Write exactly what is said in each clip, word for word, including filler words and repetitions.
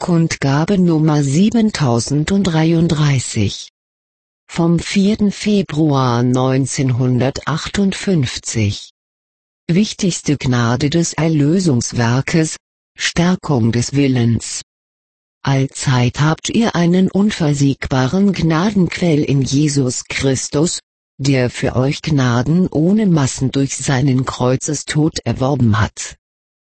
Kundgabe Nummer siebentausenddreiunddreißig. Vom vierten Februar neunzehnhundertachtundfünfzig. Wichtigste Gnade des Erlösungswerkes, Stärkung des Willens. Allzeit habt ihr einen unversiegbaren Gnadenquell in Jesus Christus, der für euch Gnaden ohne Maßen durch seinen Kreuzestod erworben hat.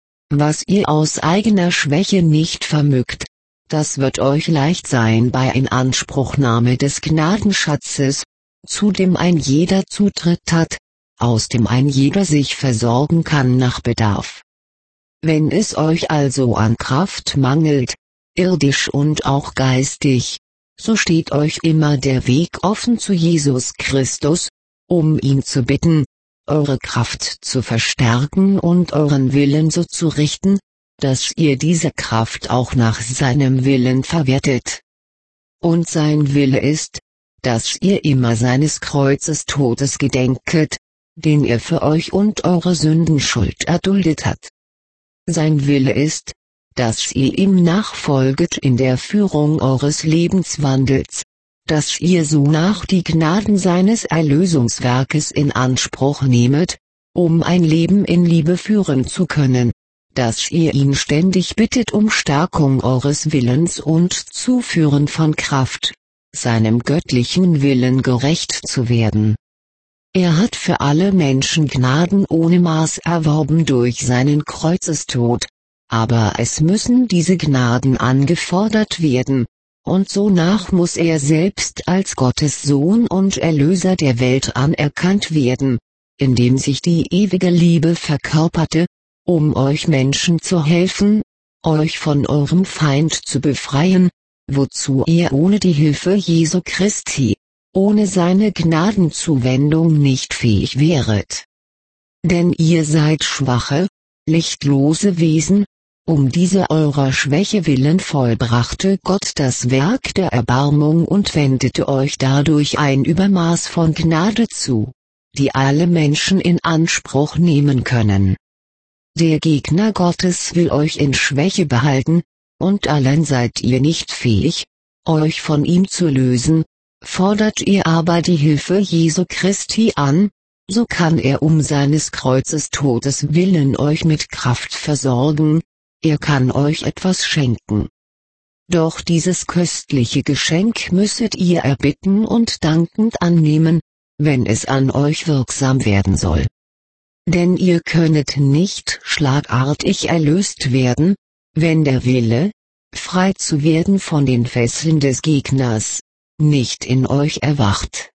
Was ihr aus eigener Schwäche nicht vermögt, das wird euch leicht sein bei Inanspruchnahme des Gnadenschatzes, zu dem ein jeder Zutritt hat, aus dem ein jeder sich versorgen kann nach Bedarf. Wenn es euch also an Kraft mangelt, irdisch und auch geistig, so steht euch immer der Weg offen zu Jesus Christus, um ihn zu bitten, eure Kraft zu verstärken und euren Willen so zu richten, dass ihr diese Kraft auch nach seinem Willen verwertet. Und sein Wille ist, dass ihr immer seines Kreuzes Todes gedenket, den er für euch und eure Sündenschuld erduldet hat. Sein Wille ist, dass ihr ihm nachfolget in der Führung eures Lebenswandels, dass ihr sonach die Gnaden seines Erlösungswerkes in Anspruch nehmet, um ein Leben in Liebe führen zu können, dass ihr ihn ständig bittet um Stärkung eures Willens und Zuführen von Kraft, seinem göttlichen Willen gerecht zu werden. Er hat für alle Menschen Gnaden ohne Maß erworben durch seinen Kreuzestod, aber es müssen diese Gnaden angefordert werden, und sonach muss er selbst als Gottes Sohn und Erlöser der Welt anerkannt werden, indem sich die ewige Liebe verkörperte, um euch Menschen zu helfen, euch von eurem Feind zu befreien, wozu ihr ohne die Hilfe Jesu Christi, ohne seine Gnadenzuwendung nicht fähig wäret. Denn ihr seid schwache, lichtlose Wesen, um diese eurer Schwäche willen vollbrachte Gott das Werk der Erbarmung und wendete euch dadurch ein Übermaß von Gnade zu, die alle Menschen in Anspruch nehmen können. Der Gegner Gottes will euch in Schwäche behalten, und allein seid ihr nicht fähig, euch von ihm zu lösen, fordert ihr aber die Hilfe Jesu Christi an, so kann er um seines Kreuzes Todes willen euch mit Kraft versorgen, er kann euch etwas schenken. Doch dieses köstliche Geschenk müsset ihr erbitten und dankend annehmen, wenn es an euch wirksam werden soll. Denn ihr könnet nicht schlagartig erlöst werden, wenn der Wille, frei zu werden von den Fesseln des Gegners, nicht in euch erwacht.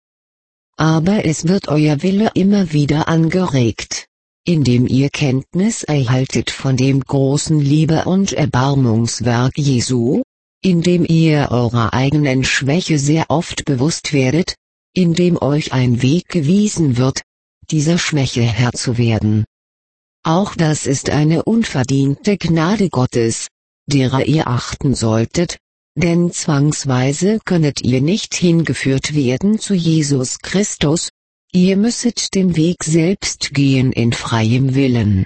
Aber es wird euer Wille immer wieder angeregt, indem ihr Kenntnis erhaltet von dem großen Liebe- und Erbarmungswerk Jesu, indem ihr eurer eigenen Schwäche sehr oft bewusst werdet, indem euch ein Weg gewiesen wird, dieser Schwäche Herr zu werden. Auch das ist eine unverdiente Gnade Gottes, derer ihr achten solltet, denn zwangsweise könnet ihr nicht hingeführt werden zu Jesus Christus, ihr müsset den Weg selbst gehen in freiem Willen.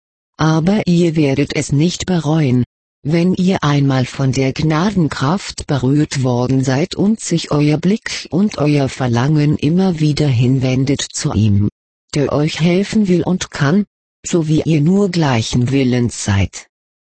Aber ihr werdet es nicht bereuen, wenn ihr einmal von der Gnadenkraft berührt worden seid und sich euer Blick und euer Verlangen immer wieder hinwendet zu ihm, der euch helfen will und kann, so wie ihr nur gleichen Willens seid.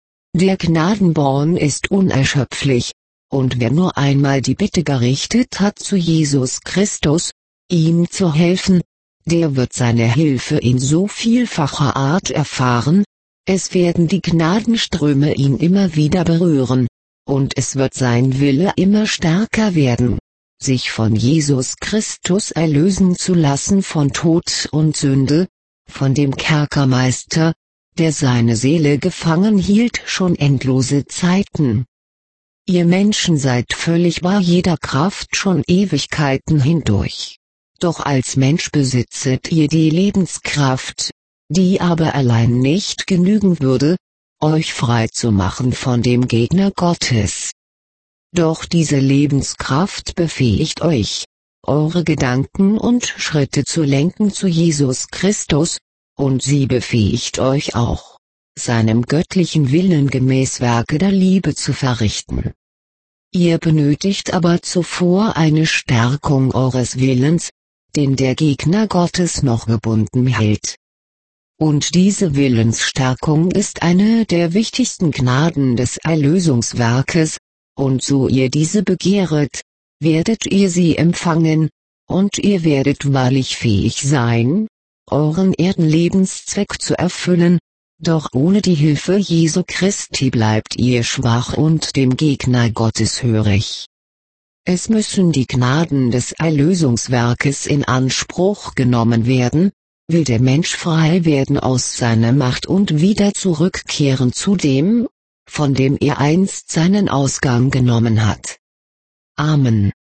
Der Gnadenborn ist unerschöpflich, und wer nur einmal die Bitte gerichtet hat zu Jesus Christus, ihm zu helfen, der wird seine Hilfe in so vielfacher Art erfahren, es werden die Gnadenströme ihn immer wieder berühren, und es wird sein Wille immer stärker werden, sich von Jesus Christus erlösen zu lassen von Tod und Sünde, von dem Kerkermeister, der seine Seele gefangen hielt schon endlose Zeiten. Ihr Menschen seid völlig bar jeder Kraft schon Ewigkeiten hindurch. Doch als Mensch besitzet ihr die Lebenskraft, die aber allein nicht genügen würde, euch frei zu machen von dem Gegner Gottes. Doch diese Lebenskraft befähigt euch, eure Gedanken und Schritte zu lenken zu Jesus Christus, und sie befähigt euch auch, seinem göttlichen Willen gemäß Werke der Liebe zu verrichten. Ihr benötigt aber zuvor eine Stärkung eures Willens, den der Gegner Gottes noch gebunden hält. Und diese Willensstärkung ist eine der wichtigsten Gnaden des Erlösungswerkes, und so ihr diese begehret, werdet ihr sie empfangen, und ihr werdet wahrlich fähig sein, euren Erdenlebenszweck zu erfüllen, doch ohne die Hilfe Jesu Christi bleibt ihr schwach und dem Gegner Gottes hörig. Es müssen die Gnaden des Erlösungswerkes in Anspruch genommen werden, will der Mensch frei werden aus seiner Macht und wieder zurückkehren zu dem, von dem er einst seinen Ausgang genommen hat. Amen.